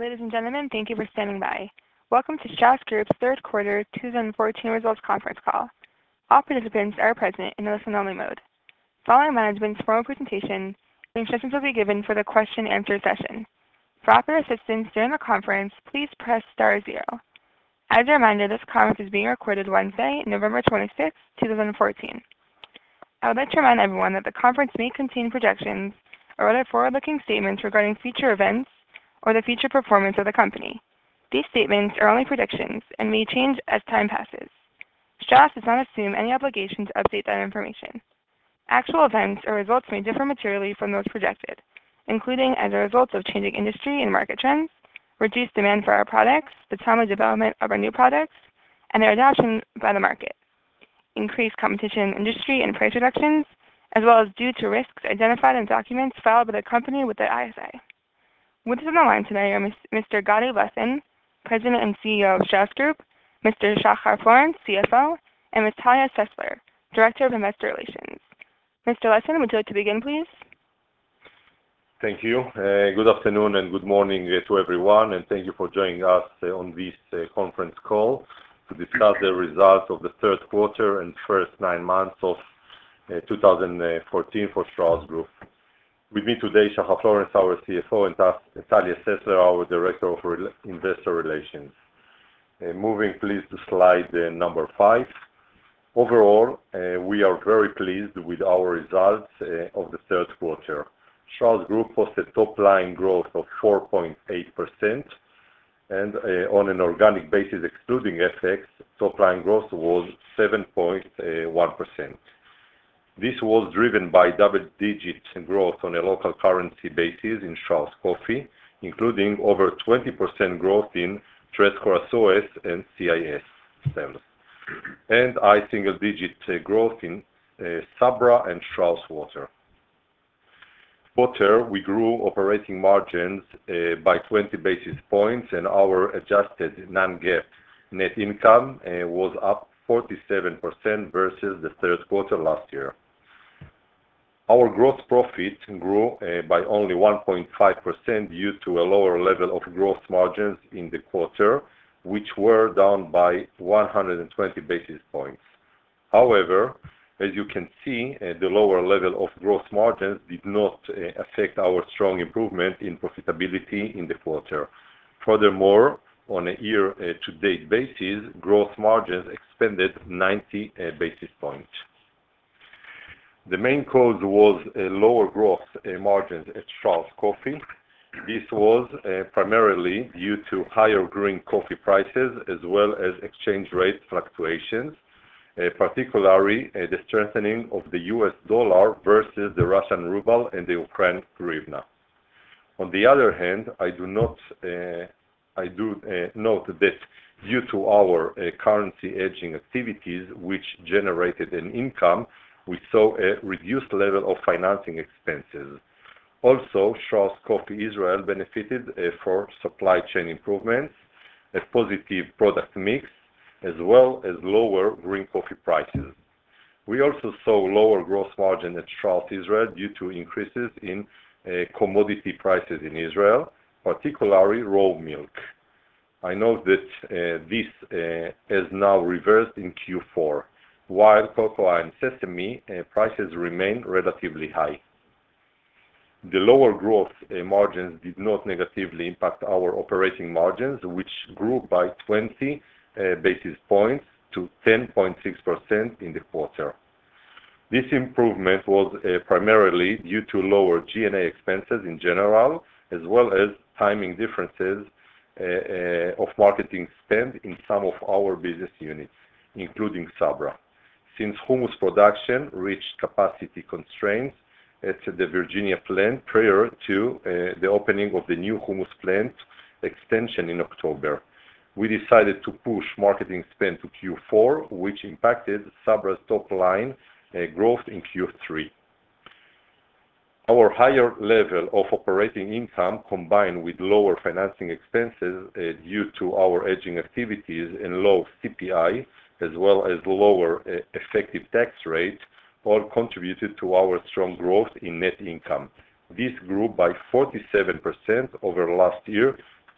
Ladies and gentlemen, thank you for standing by. Welcome to Strauss Group's third quarter 2014 results conference call. All participants are present in a listen-only mode. Following management's formal presentation, instructions will be given for the question-and-answer session. For operator assistance during the conference, please press star 0. As a reminder, this conference is being recorded Wednesday, November 26, 2014. I would like to remind everyone that the conference may contain projections or other forward-looking statements regarding future events or the future performance of the company. These statements are only predictions and may change as time passes. Strauss does not assume any obligation to update that information. Actual events or results may differ materially from those projected, including as a result of changing industry and market trends, reduced demand for our products, the timely development of our new products, and their adoption by the market, increased competition in industry and price reductions, as well as due to risks identified in documents filed by the company with the ISA. With us on the line today are Mr. Gadi Lessin, President and CEO of Strauss Group, Mr. Shachar Florence, CFO, and Ms. Talia Sessler, Director of Investor Relations. Mr. Lessin, would you like to begin, please? Thank you. Good afternoon and good morning to everyone, and thank you for joining us on this conference call to discuss the results of the third quarter and first 9 months of 2014 for Strauss Group. With me today, Shachar Florence, our CFO, and Talia Sessler, our Director of Investor Relations. Moving please to slide number 5. Overall, we are very pleased with our results of the third quarter. Strauss Group posted top-line growth of 4.8%, and on an organic basis, excluding FX, top-line growth was 7.1%. This was driven by double-digit growth on a local currency basis in Strauss Coffee, including over 20% growth in Tres Corazones and CIS sales, and high single-digit growth in Sabra and Strauss Water. We grew operating margins by 20 basis points, and our adjusted non-GAAP net income was up 47% versus the third quarter last year. Our gross profit grew by only 1.5% due to a lower level of gross margins in the quarter, which were down by 120 basis points. However, as you can see, the lower level of gross margins did not affect our strong improvement in profitability in the quarter. Furthermore, on a year-to-date basis, gross margins expanded 90 basis points. The main cause was lower gross margins at Strauss Coffee. This was primarily due to higher green coffee prices as well as exchange rate fluctuations, particularly the strengthening of the US dollar versus the Russian ruble and the Ukraine hryvnia. On the other hand, I do note that due to our currency hedging activities, which generated an income, we saw a reduced level of financing expenses. Also, Strauss Coffee Israel benefited for supply chain improvements, a positive product mix, as well as lower green coffee prices. We also saw lower gross margin at Strauss Israel due to increases in commodity prices in Israel, particularly raw milk. I note that this has now reversed in Q4, while cocoa and sesame prices remain relatively high. The lower gross margins did not negatively impact our operating margins, which grew by 20 basis points to 10.6% in the quarter. This improvement was primarily due to lower G&A expenses in general, as well as timing differences of marketing spend in some of our business units, including Sabra, since hummus production reached capacity constraints at the Virginia plant prior to the opening of the new hummus plant extension in October. We decided to push marketing spend to Q4, which impacted Sabra's top line growth in Q3. Our higher level of operating income, combined with lower financing expenses due to our hedging activities and low CPI, as well as lower effective tax rate, all contributed to our strong growth in net income. This grew by 47% over last year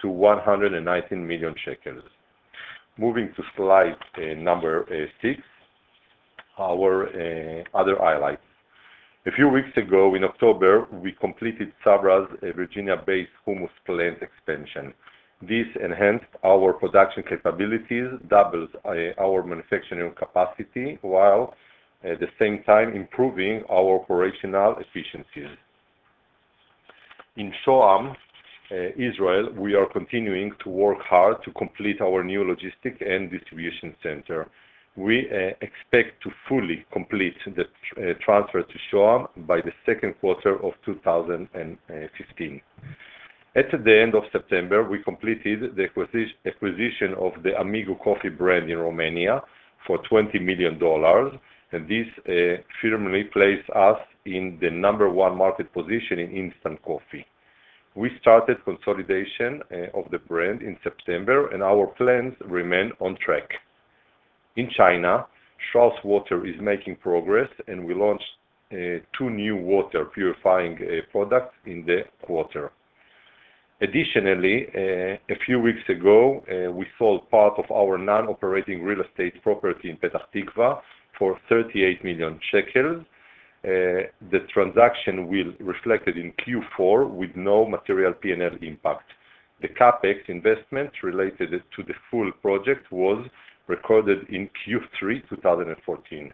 to 119 million shekels. Moving to slide number 6, our other highlights. A few weeks ago, in October, we completed Sabra's Virginia-based hummus plant expansion. This enhanced our production capabilities, doubles our manufacturing capacity, while at the same time improving our operational efficiencies. In Shoham, Israel, we are continuing to work hard to complete our new logistic and distribution center. We expect to fully complete the transfer to Shoham by the second quarter of 2015. At the end of September, we completed the acquisition of the Amigo coffee brand in Romania for $20 million, and this firmly placed us in the #1 market position in instant coffee. We started consolidation of the brand in September, and our plans remain on track. In China, Strauss Water is making progress, and we launched 2 new water purifying products in the quarter. Additionally, a few weeks ago, we sold part of our non-operating real estate property in Petah Tikva for 38 million shekels. The transaction will be reflected in Q4 with no material P&L impact. The CapEx investment related to the full project was recorded in Q3 2014.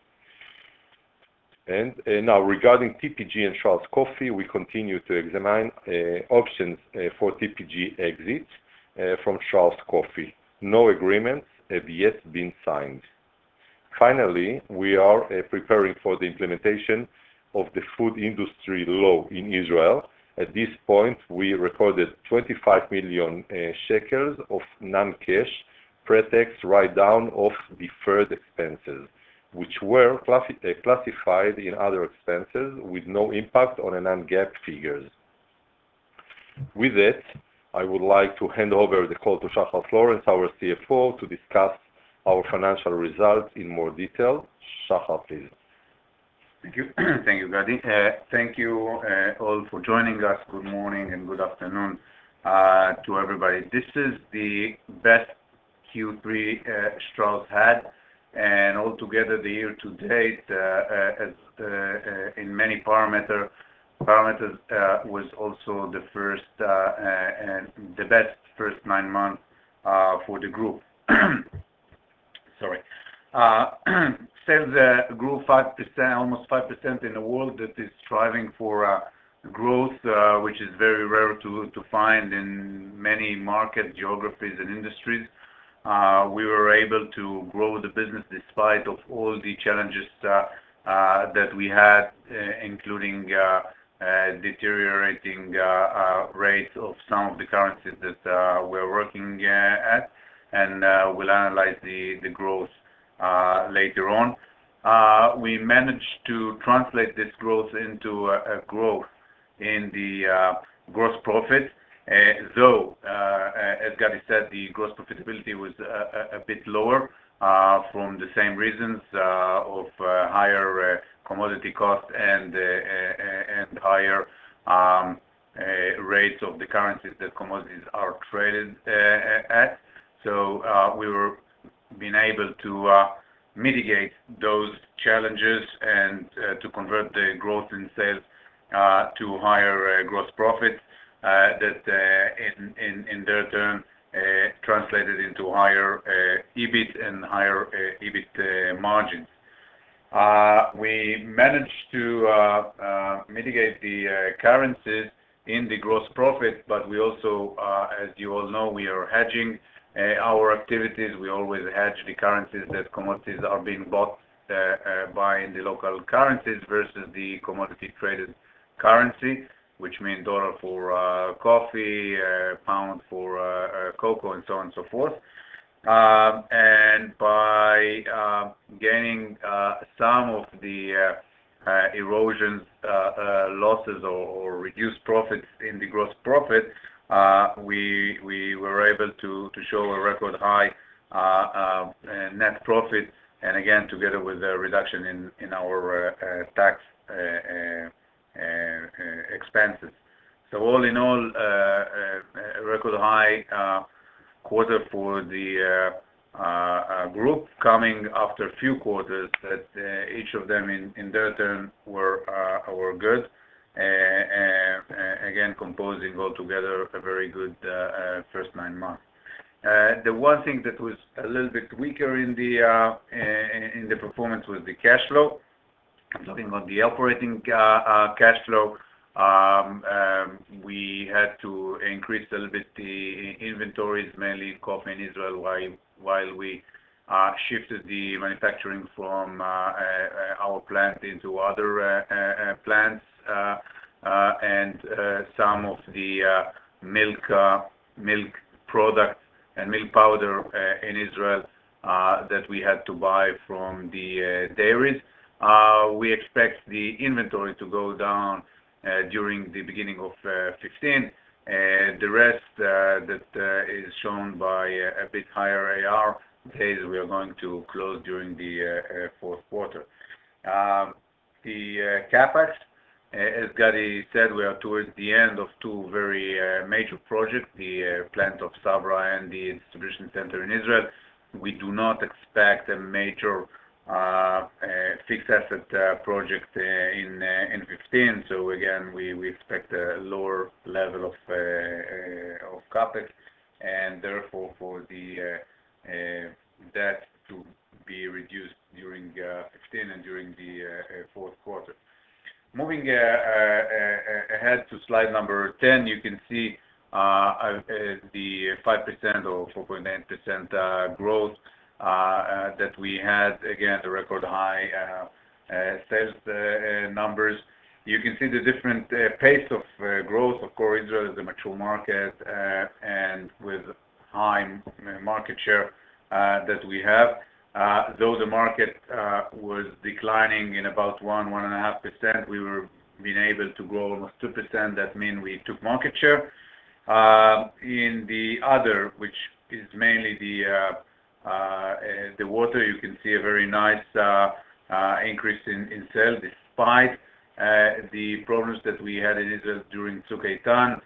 And now, regarding TPG and Strauss Coffee, we continue to examine options for TPG exit from Strauss Coffee. No agreements have yet been signed. Finally, we are preparing for the implementation of the food industry law in Israel. At this point, we recorded 25 million shekels of non-cash pre-tax write-down of deferred expenses, which were classified in other expenses with no impact on a non-GAAP figures. With that, I would like to hand over the call to Shahar Florence, our CFO, to discuss our financial results in more detail. Shahar, please. Thank you. Thank you, Gadi. Thank you all for joining us. Good morning and good afternoon to everybody. This is the best Q3 Strauss had, and altogether the year to date, in many parameters, was also the first and the best first 9 months for the group. Sorry. Sales grew 5%, almost 5% in a world that is striving for growth, which is very rare to find in many market geographies and industries. We were able to grow the business despite of all the challenges that we had, including deteriorating rates of some of the currencies that we're working at, and we'll analyze the growth later on. We managed to translate this growth into a growth in the gross profit, though, as Gadi said, the gross profitability was a bit lower from the same reasons of higher commodity costs and higher rates of the currencies that commodities are traded at. So we were being able to mitigate those challenges and to convert the growth in sales to higher gross profits that in their turn translated into higher EBIT and higher EBIT margins. We managed to mitigate the currencies in the gross profit, but we also, as you all know, we are hedging our activities. We always hedge the currencies that commodities are being bought by in the local currencies versus the commodity traded currency, which means dollar for coffee, pound for cocoa, and so on and so forth. And by gaining some of the erosions, losses, or reduced profits in the gross profit, we were able to show a record high net profit, and again, together with a reduction in our tax expenses. So all in all, a record high quarter for the group, coming after a few quarters that each of them in their turn were good. Again, composing altogether a very good first 9 months. The one thing that was a little bit weaker in the performance was the cash flow. Looking at the operating cash flow, we had to increase a little bit the inventories, mainly coffee in Israel, while we shifted the manufacturing from our plant into other plants, and some of the milk products and milk powder in Israel that we had to buy from the dairies. We expect the inventory to go down during the beginning of 15. The rest that is shown by a bit higher AR days, we are going to close during the fourth quarter. The CapEx, as Gadi said, we are towards the end of two very major projects, the plant of Sabra and the distribution center in Israel. We do not expect a major fixed asset project in 15. So again, we expect a lower level of CapEx, and therefore for the debt to be reduced during 15 and during the fourth quarter. Moving ahead to slide number 10, you can see the 5% or 4.9% growth that we had. Again, the record high sales numbers. You can see the different pace of growth. Of course, Israel is a mature market and with high market share that we have. Though the market was declining in about 1.5%, we were being able to grow almost 2%. That means we took market share. In the other, which is mainly the water, you can see a very nice increase in sales, despite the problems that we had in Israel during Tzuk Eitan.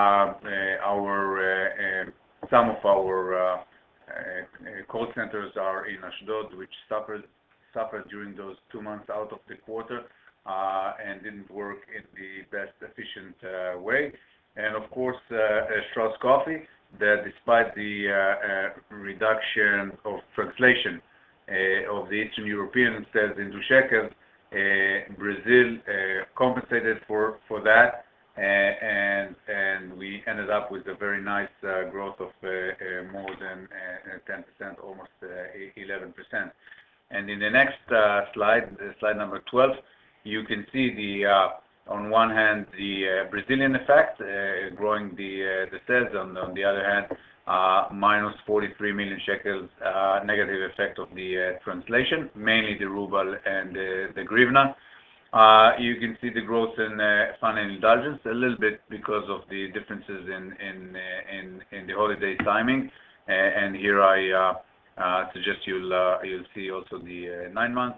Some of our call centers are in Ashdod, which suffered during those 2 months out of the quarter and didn't work in the best efficient way. And of course, Strauss Coffee, that despite the reduction of translation of the Eastern European sales into shekels, Brazil compensated for that, and we ended up with a very nice growth of more than 10%, almost 11%. And in the next slide number 12, you can see on one hand the Brazilian effect, growing the sales. On the other hand, minus 43 million shekels negative effect of the translation, mainly the ruble and the hryvnia. You can see the growth in fun and indulgence a little bit because of the differences in the holiday timing. And here I suggest you'll see also the 9-month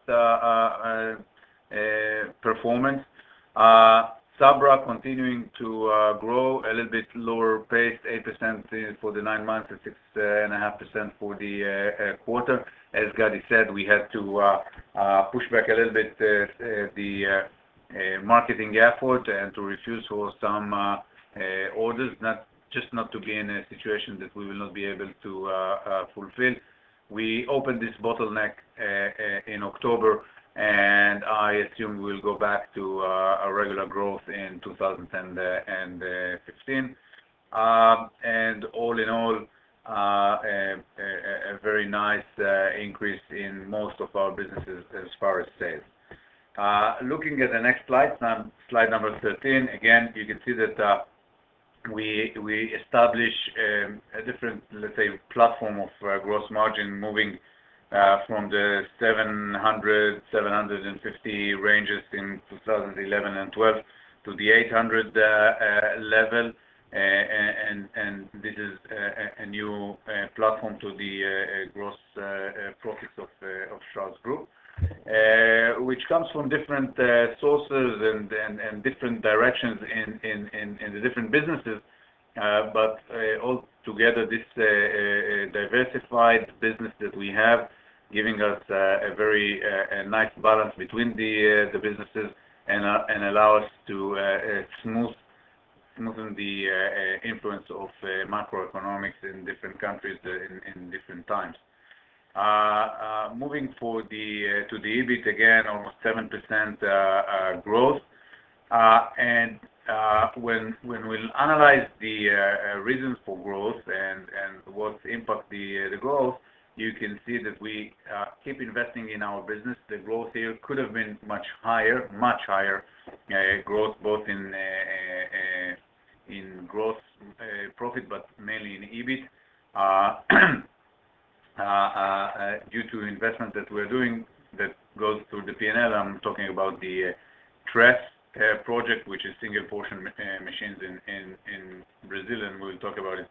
performance. Sabra continuing to grow a little bit lower pace, 8% for the 9 months and 6.5% for the quarter. As Gadi said, we had to push back a little bit the marketing effort and to refuse for some orders, not to be in a situation that we will not be able to fulfill. We opened this bottleneck in October, and I assume we'll go back to a regular growth in 2015. And all in all, a very nice increase in most of our businesses as far as sales. Looking at the next slide number 13, again, you can see that we establish a different, let's say, platform of gross margin, moving from the 750 ranges in 2011 and 12 to the 800 level, and this is a new platform to the gross profits of Strauss Group. which comes from different sources and different directions in the different businesses. But all together, this diversified business that we have, giving us a very nice balance between the businesses and allow us to smoothen the influence of macroeconomics in different countries in different times. Moving to the EBIT again, almost 7% growth. And when we'll analyze the reasons for growth and what impact the growth, you can see that we keep investing in our business. The growth here could have been much higher growth, both in gross profit, but mainly in EBIT. Due to investment that we're doing that goes through the P&L. I'm talking about the TRES project, which is single portion machines in Brazil, and we'll talk about it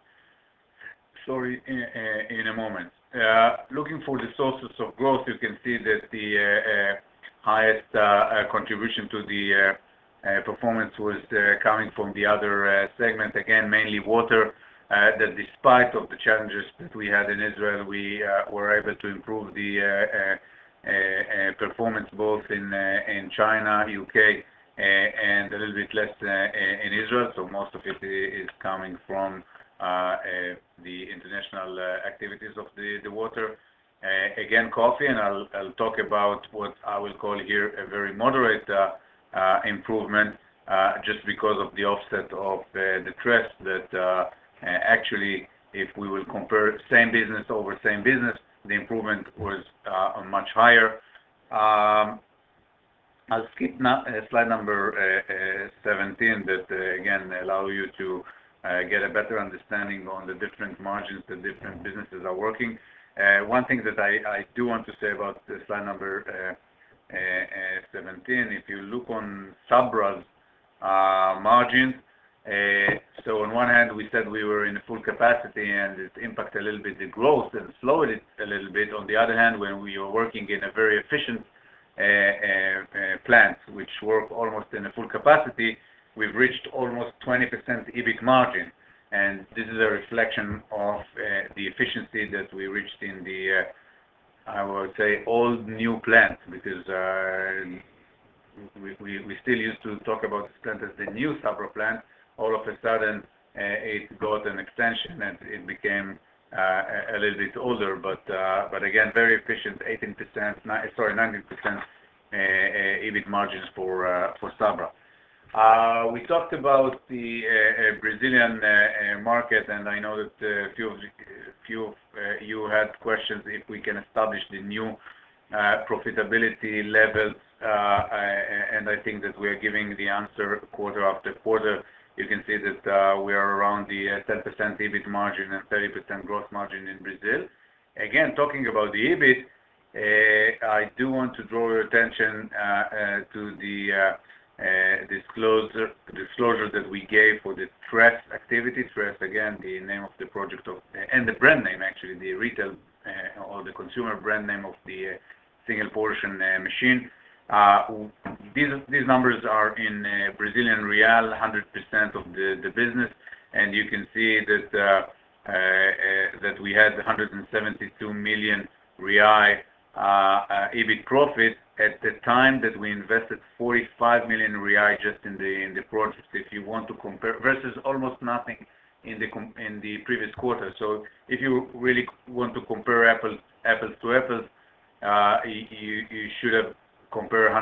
in a moment. Looking for the sources of growth, you can see that the highest contribution to the performance was coming from the other segment, again, mainly water. That despite of the challenges that we had in Israel, we were able to improve the performance both in China, UK, and a little bit less in Israel. So most of it is coming from the international activities of the water. Again, coffee, and I'll talk about what I will call here a very moderate improvement, just because of the offset of the TRES that actually, if we will compare same business over same business, the improvement was much higher. I'll skip slide number 17 that again allow you to get a better understanding on the different margins the different businesses are working. One thing that I do want to say about the slide number 17, if you look on Sabra's margins, so on one hand we said we were in full capacity and it impacted a little bit the growth and slowed it a little bit. On the other hand, when we were working in a very efficient plant which work almost in a full capacity, we've reached almost 20% EBIT margin, and this is a reflection of the efficiency that we reached in the I would say old new plant, because we still used to talk about this plant as the new Sabra plant. All of a sudden it got an extension and it became a little bit older, but again very efficient, 19% EBIT margins for Sabra. We talked about the Brazilian market, and I know that a few of you had questions if we can establish the new profitability levels, and I think that we are giving the answer quarter after quarter. You can see that we are around the 10% EBIT margin and 30% gross margin in Brazil. Again, talking about the EBIT, I do want to draw your attention to the disclosure that we gave for the TRES activity. TRES, again, the name of the project and the brand name, actually, the retail or the consumer brand name of the single portion machine. These numbers are in Brazilian real, 100% of the business, and you can see that we had 172 million real EBIT profit at the time that we invested 45 million real just in the project. If you want to compare versus almost nothing in the previous quarter. So if you really want to compare apples to apples, you should have compare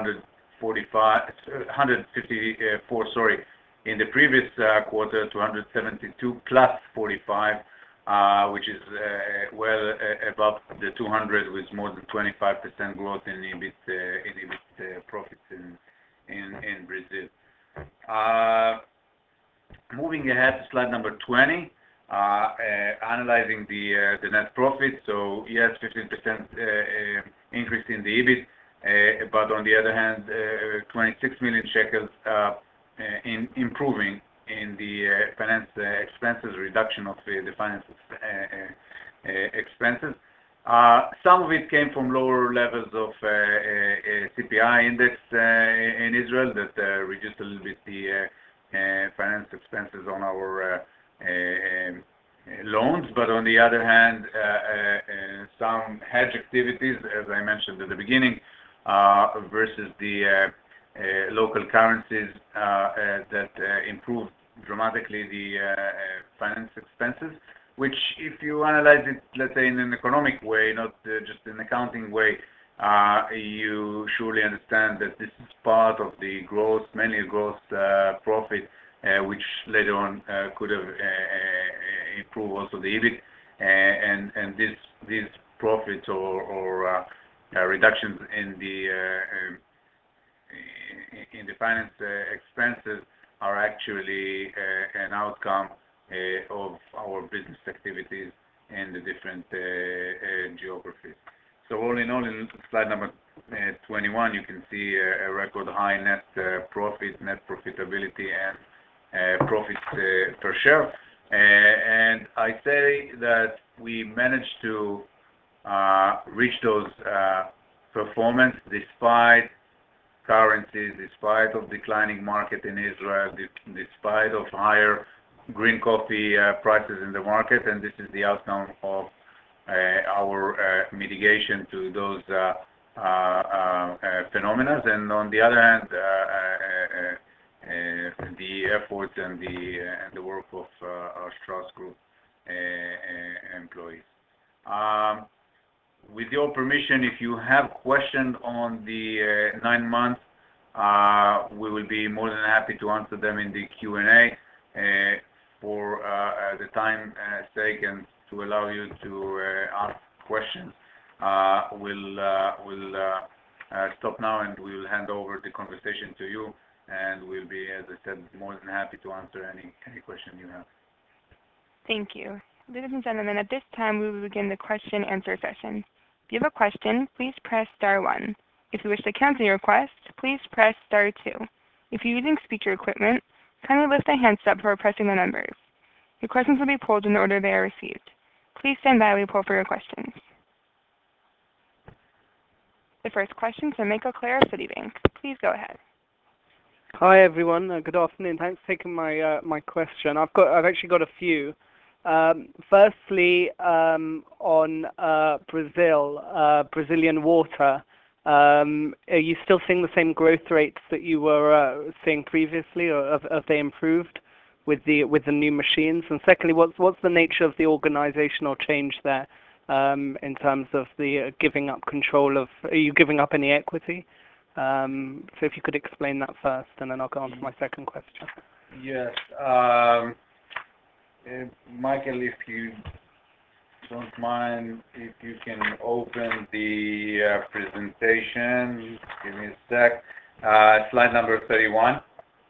154, sorry, in the previous quarter to 172 plus 45, which is well above the 200, with more than 25% growth in EBIT profits in Brazil. Moving ahead to slide number 20, analyzing the net profit. So yes, 15% increase in the EBIT. But on the other hand, 26 million shekels in improving in the finance expenses, reduction of the finance expenses. Some of it came from lower levels of CPI index in Israel that reduced a little bit the finance expenses on our loans. But on the other hand, some hedge activities, as I mentioned at the beginning, versus the local currencies that improved dramatically the finance expenses, which if you analyze it, let's say in an economic way, not just an accounting way, you surely understand that this is part of the growth, mainly a growth profit, which later on could have improved also the EBIT, and these profits or reductions in the finance expenses are actually an outcome of our business activities in the different geographies. So all in all, in slide number 21, you can see a record high net profit, net profitability, and profit per share. And I say that we managed to reach those performance despite currencies, despite of declining market in Israel, despite of higher green coffee prices in the market, and this is the outcome of our mitigation to those phenomena. And on the other hand, the efforts and the work of our Strauss Group employees. With your permission, if you have questions on the 9 months, we will be more than happy to answer them in the Q&A. For the time sake and to allow you to ask questions, we'll stop now and we'll hand over the conversation to you, and we'll be, as I said, more than happy to answer any question you have. Thank you. Ladies and gentlemen, at this time we will begin the question and answer session. If you have a question, please press star 1. If you wish to cancel your request, please press star 2. If you're using speaker equipment, kindly lift the handset before pressing the numbers. Your questions will be pulled in the order they are received. Please stand by while we pull for your questions. The first question is from Michael Clare of Citibank. Please go ahead. Hi everyone. Good afternoon. Thanks for taking my question. I've actually got a few. Firstly, on Brazilian water. Are you still seeing the same growth rates that you were seeing previously, or have they improved with the new machines? And secondly, what's the nature of the organizational change there in terms of the giving up control of? Are you giving up any equity? So if you could explain that first, and then I'll go on to my second question. Yes, Michael, if you don't mind, if you can open the presentation. Give me a sec. Slide number 31.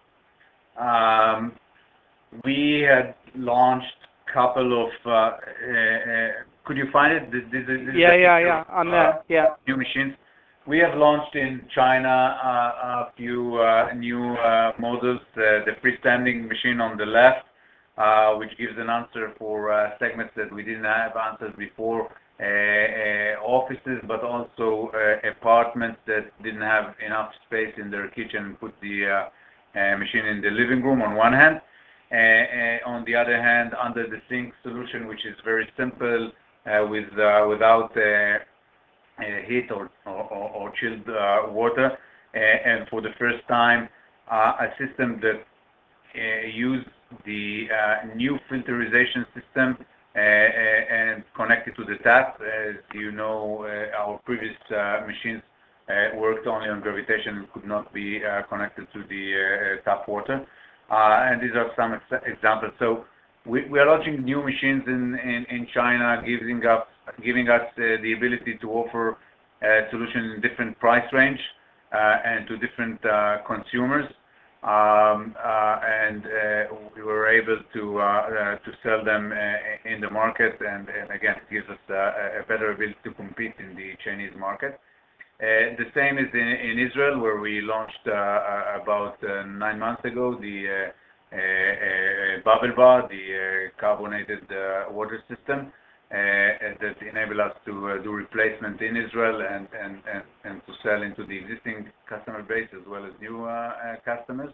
We had launched a couple of. Could you find it? This Yeah. I'm there. Yeah. New machines. We have launched in China a few new models. The freestanding machine on the left, which gives an answer for segments that we didn't have answers before, offices, but also apartments that didn't have enough space in their kitchen and put the machine in the living room on one hand. On the other hand, under the sink solution, which is very simple, without heat or chilled water, and for the first time, a system that used the new filterization system and connected to the tap. As you know, our previous machines worked only on gravitation and could not be connected to the tap water. And these are some examples. So we are launching new machines in China, giving us the ability to offer solutions in different price range and to different consumers. And we were able to sell them in the market, and again, it gives us a better ability to compete in the Chinese market. The same is in Israel, where we launched about 9 months ago the Bubble Bar, the carbonated water system that enable us to do replacement in Israel and to sell into the existing customer base as well as new customers.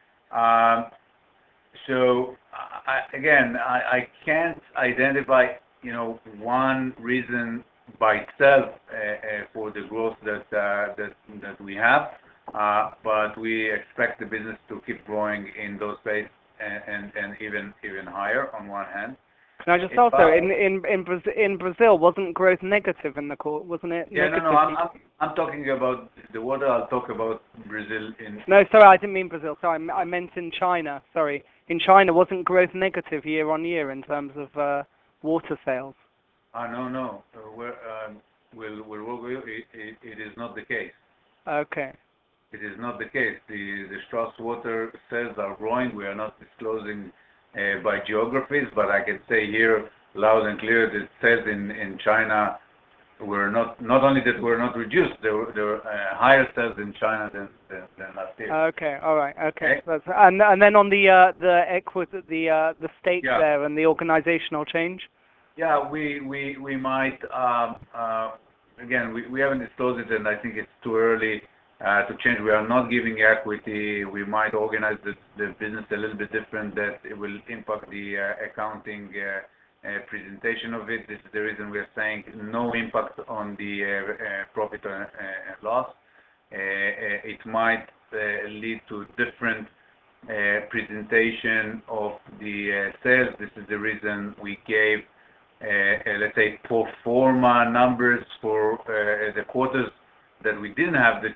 So again, I can't identify, one reason by itself for the growth that we have, but we expect the business to keep growing in those spaces and even higher on one hand. Can I just also, in Brazil, wasn't growth negative in the quarter? Wasn't it negative? No. I'm talking about the water. I'll talk about Brazil in. No, sorry, I didn't mean Brazil. Sorry, I meant in China. Sorry, in China, wasn't growth negative year on year in terms of water sales? No. We'll work with you. It is not the case. Okay. It is not the case. The Strauss Water sales are growing. We are not disclosing by geographies, but I can say here loud and clear that sales in China were not only that were not reduced, there were higher sales in China than last year. Okay, all right, okay. And then on the equity, the stake there and the organizational change. Yeah, we might again we haven't disclosed it, and I think it's too early to change. We are not giving equity. We might organize the business a little bit different, that it will impact the accounting presentation of it. This is the reason we are saying no impact on the profit and loss. It might lead to different presentation of the sales. This is the reason we gave, let's say, pro forma numbers for the quarters that we didn't have the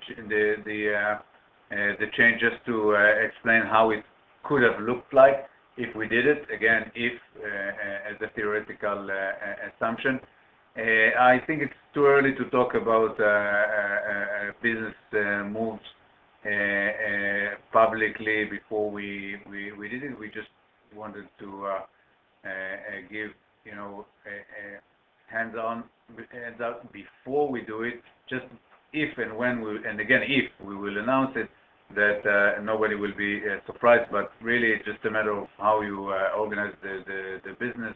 change, just to explain how it could have looked like if we did it. Again, if as a theoretical assumption. I think it's too early to talk about business moves publicly before we did it. We just wanted to give hands up before we do it, just if and when if we will announce it, that nobody will be surprised. But really, it's just a matter of how you organize the business,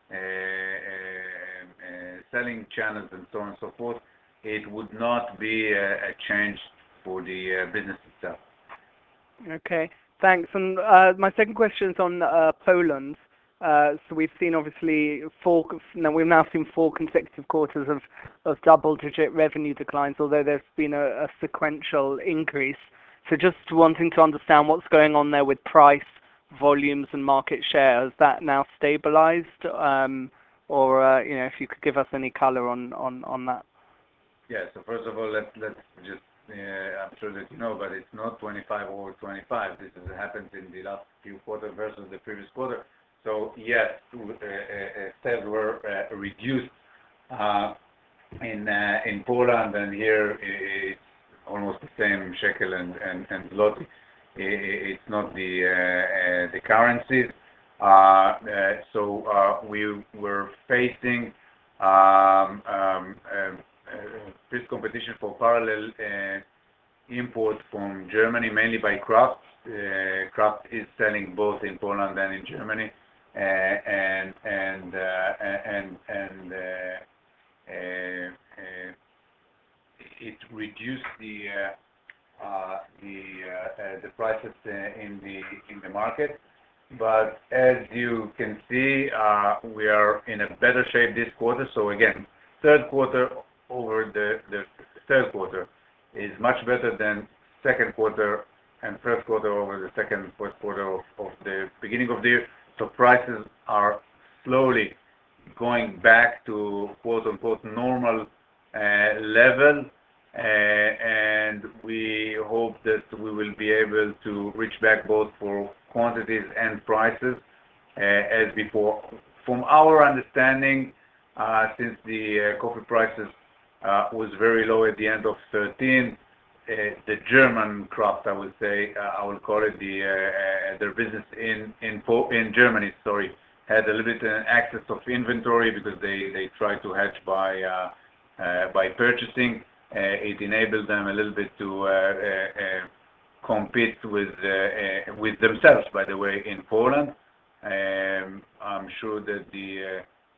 selling channels, and so on and so forth. It would not be a change for the business itself. Okay, thanks. And my second question is on Poland. So we've seen obviously we've now seen 4 consecutive quarters of double-digit revenue declines, although there's been a sequential increase. So just wanting to understand what's going on there with price, volumes, and market share. Has that now stabilized? Or if you could give us any color on that. Yeah. So first of all, let's just I'm sure that you know, but it's not 25 over 25. This has happened in the last few quarters versus the previous quarter. So yes, sales were reduced in Poland, and here it's almost the same shekel and zloty. It's not the currencies. So we were facing this competition for parallel import from Germany, mainly by Kraft. Kraft is selling both in Poland and in Germany, and it reduced the prices in the market. But as you can see, we are in a better shape this quarter. So again, third quarter over the third quarter is much better than second quarter and first quarter over the second, first quarter of the beginning of the year. So prices are slowly going back to quote-unquote normal level, and we hope that we will be able to reach back both for quantities and prices as before. From our understanding, since the coffee prices was very low at the end of 2013, the German Kraft, I would say, I will call it, their business in Germany, had a little bit excess of inventory because they tried to hedge by purchasing. It enabled them a little bit to compete with themselves, by the way, in Poland. I'm sure that the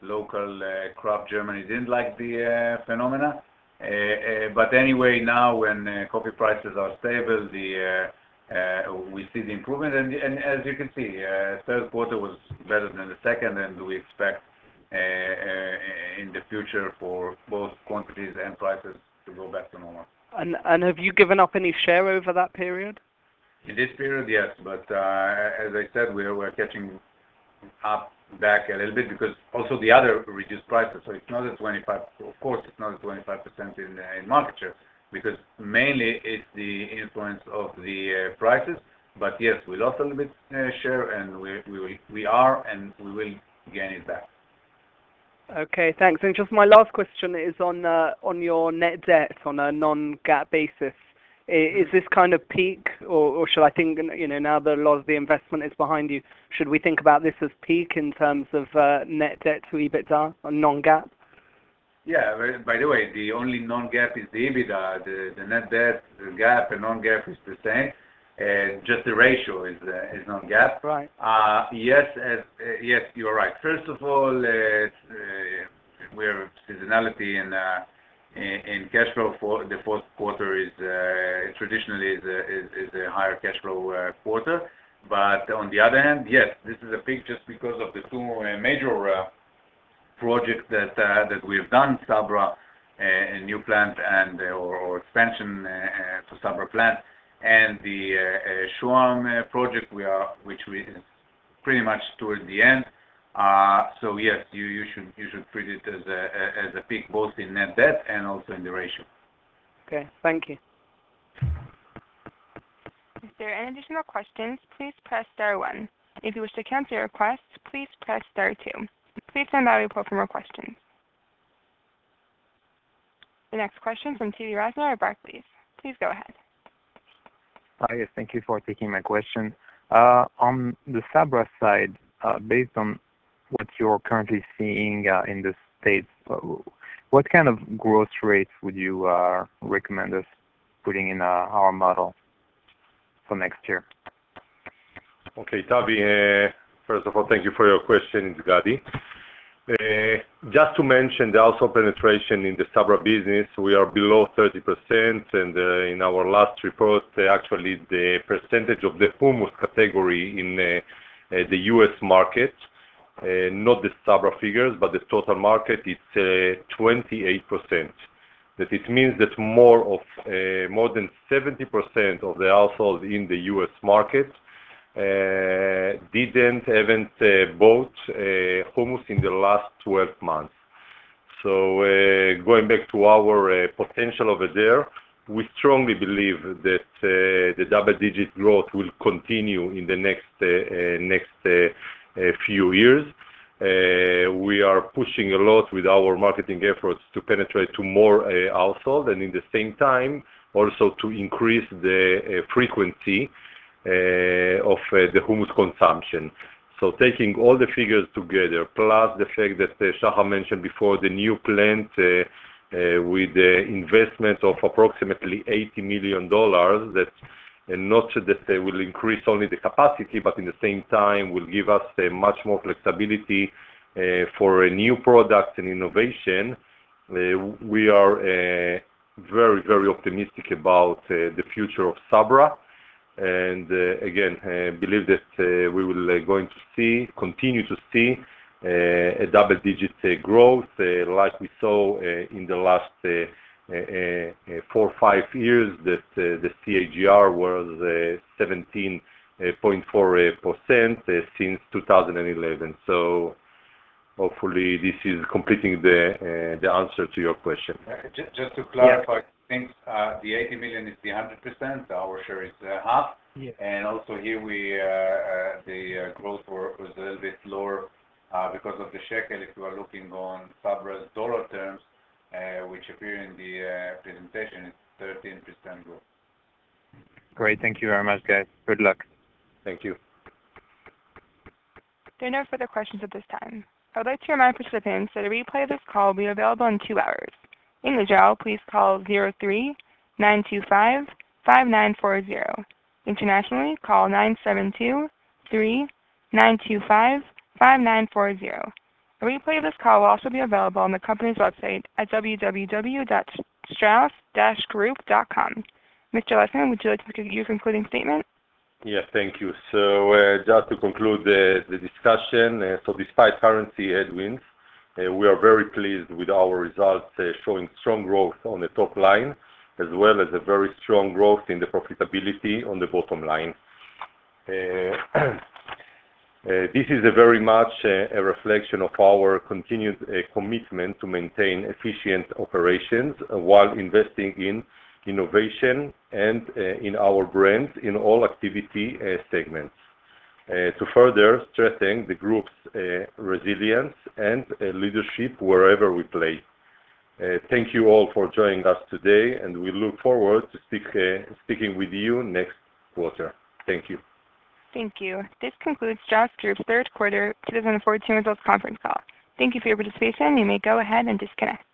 local crop. Germany didn't like the phenomena. But anyway, now when coffee prices are stable, we see the improvement. And as you can see, third quarter was better than the second, and we expect in the future for both quantities and prices to go back to normal. And have you given up any share over that period? In this period, yes, but as I said, we're catching up back a little bit because also the other reduced prices. So it's not at 25. Of course, it's not at 25% in market share because mainly it's the influence of the prices. But yes, we lost a little bit share, and we are and we will gain it back. Okay, thanks. And just my last question is on your net debt on a non-GAAP basis. Is this kind of peak, or should I think, now that a lot of the investment is behind you, should we think about this as peak in terms of net debt to EBITDA on non-GAAP? Yeah, by the way, the only non-GAAP is the EBITDA. The net debt, the GAAP and non-GAAP is the same. Just the ratio is non-GAAP. Right. Yes, you're right. First of all, we have seasonality in cash flow. For the fourth quarter is traditionally a higher cash flow quarter. But on the other hand, yes, this is a peak just because of the two major projects that we have done, Sabra, a new plant and or expansion to Sabra plant, and the Shuam project which is pretty much toward the end. So yes, you should treat it as a peak both in net debt and also in the ratio. Okay, thank you. If there are any additional questions, please press star 1. If you wish to cancel your request, please press star 2. Please stand by while we pull for more questions. The next question from TV Rasner of Barclays. Please go ahead. Hi, yes, thank you for taking my question. On the Sabra side, based on what you're currently seeing in the States, what kind of growth rate would you recommend us putting in our model for next year? Okay, Tavi, first of all, thank you for your question. It's Gadi. Just to mention the household penetration in the Sabra business, we are below 30%, and in our last report, actually the percentage of the hummus category in the U.S. market, not the Sabra figures, but the total market, it's 28%. That it means that more than 70% of the households in the U.S. market haven't bought hummus in the last 12 months. So going back to our potential over there, we strongly believe that the double-digit growth will continue in the next few years. We are pushing a lot with our marketing efforts to penetrate to more households, and in the same time also to increase the frequency of the hummus consumption. So taking all the figures together, plus the fact that Shahar mentioned before, the new plant with the investment of approximately $80 million, that not that they will increase only the capacity, but in the same time will give us much more flexibility for a new product and innovation. We are very, very optimistic about the future of Sabra. And again, believe that we will continue to see a double-digit growth like we saw in the last 4 or 5 years, that the CAGR was 17.4% since 2011. So hopefully this is completing the answer to your question. Just to clarify. Things, the 80 million is the 100%. Our share is half. Yeah. And also here the growth was a little bit lower because of the shekel. If you are looking on Sabra's dollar terms, which appear in the presentation, it's 13% growth. Great, thank you very much, guys. Good luck. Thank you. There are no further questions at this time. I would like to remind participants that a replay of this call will be available in 2 hours. In Israel, please call 03-925-5940. Internationally, call 972-3-925-5940. A replay of this call will also be available on the company's website at www.strauss-group.com. Mr. Lessman, would you like to make your concluding statement? Yeah, thank you. So just to conclude the discussion, so despite currency headwinds, we are very pleased with our results showing strong growth on the top line, as well as a very strong growth in the profitability on the bottom line. This is a very much a reflection of our continued commitment to maintain efficient operations while investing in innovation and in our brands in all activity segments to further strengthen the group's resilience and leadership wherever we play. Thank you all for joining us today, and we look forward to speaking with you next quarter. Thank you. Thank you. This concludes Strauss Group's third quarter 2014 results conference call. Thank you for your participation. You may go ahead and disconnect.